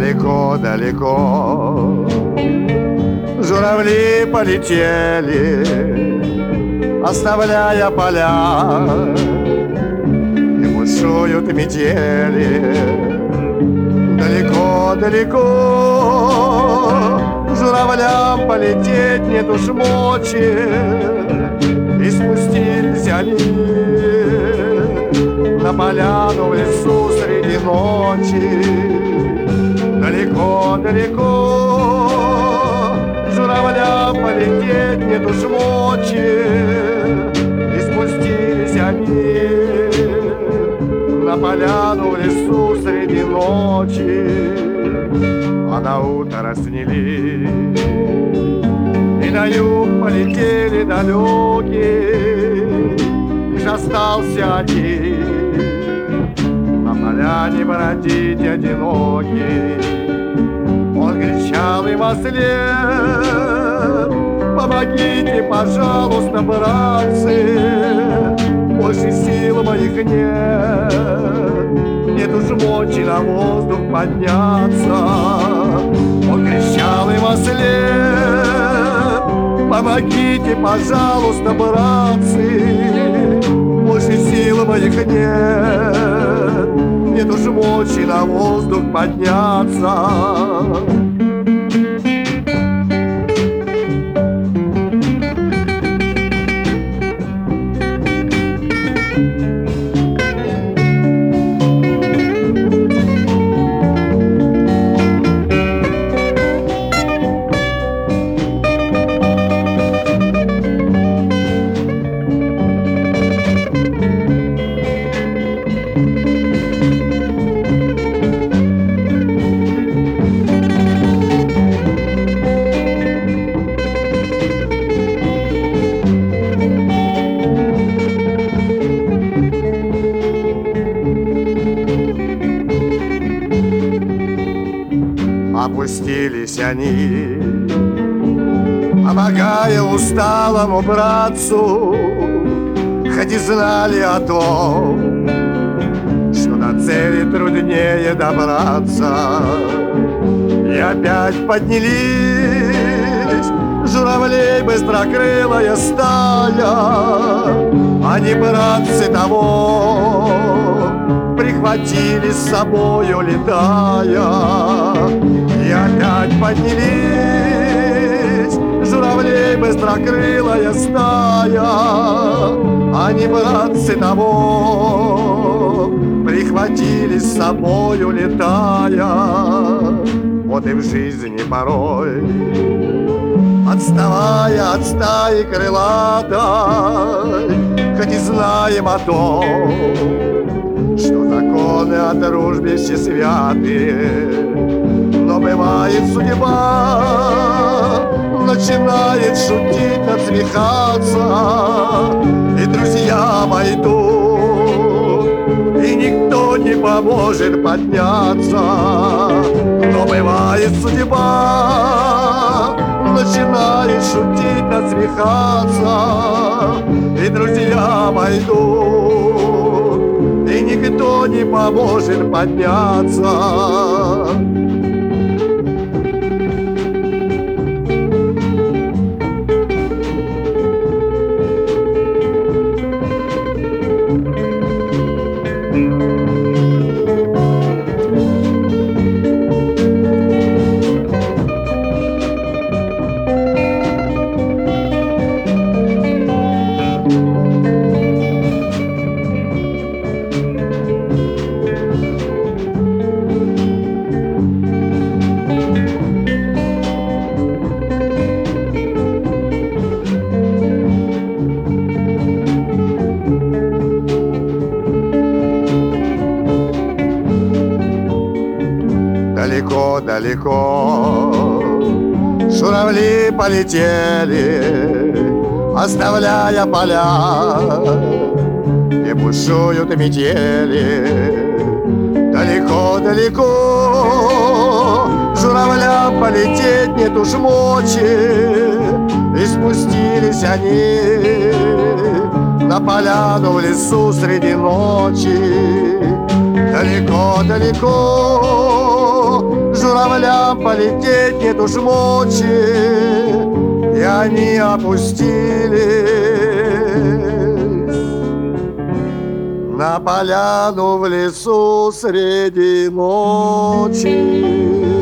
Далеко-далеко журавли полетели, оставляя поля, и бушуют метели. Далеко-далеко журавлям полететь нет уж мочи, и спустились они на поляну в лесу среди ночи. Далеко-далеко журавлям полететь нет уж мочи, и спустились они на поляну в лесу среди ночи. А на утро снялись и на юг полетели далекие, лишь остался один на поляне бродить одинокий. Он кричал им вслед: помогите, пожалуйста, братцы, больше сил моих нет, нет уж мочи на воздух подняться. Он кричал им вслед: помогите, пожалуйста, братцы, больше сил моих нет, нет уж мочи на воздух подняться. Опустились они, помогая усталому братцу, хоть и знали о том, что до цели труднее добраться. И опять поднялись журавлей быстрокрылая стая. Они, братцы, того прихватили с собою, летая. И опять поднялись журавлей быстрокрылая стая. Они, братцы, того прихватили с собою, летая. Вот и в жизни порой, отставая от стаи крылатой, хоть и знаем о том, что законы о дружбе все святые, но бывает судьба начинает шутить, насмехаться, и друзья мои тут, и никто не поможет подняться. Но бывает судьба начинает шутить, насмехаться, и друзья мои тут, и никто не поможет подняться. Далеко-далеко журавли полетели, оставляя поля, где бушуют метели. Далеко-далеко журавлям полететь нет уж мочи, и спустились они на поляну в лесу среди ночи. Далеко-далеко журавлям нам полететь нет уж мочи, и они опустились на поляну в лесу среди ночи.